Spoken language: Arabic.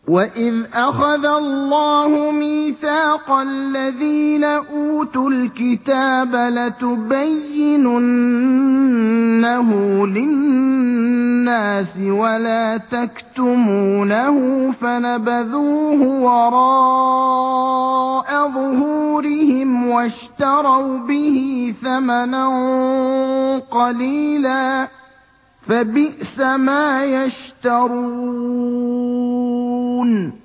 وَإِذْ أَخَذَ اللَّهُ مِيثَاقَ الَّذِينَ أُوتُوا الْكِتَابَ لَتُبَيِّنُنَّهُ لِلنَّاسِ وَلَا تَكْتُمُونَهُ فَنَبَذُوهُ وَرَاءَ ظُهُورِهِمْ وَاشْتَرَوْا بِهِ ثَمَنًا قَلِيلًا ۖ فَبِئْسَ مَا يَشْتَرُونَ